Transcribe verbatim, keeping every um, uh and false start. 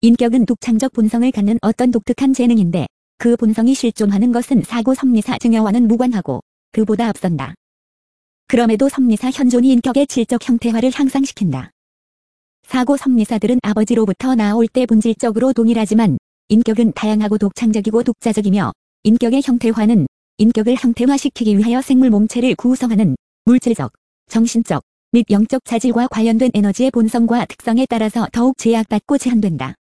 인격은 독창적 본성을 갖는 어떤 독특한 재능인데 그 본성이 실존하는 것은 사고 섭리사 증여와는 무관하고 그보다 앞선다. 그럼에도 섭리사 현존이 인격의 질적 형태화를 향상시킨다. 사고 섭리사들은 아버지로부터 나올 때 본질적으로 동일하지만 인격은 다양하고 독창적이고 독자적이며 인격의 형태화는 인격을 형태화시키기 위하여 생물 몸체를 구성하는 물질적, 정신적 및 영적 자질과 관련된 에너지의 본성과 특성에 따라서 더욱 제약받고 제한된다.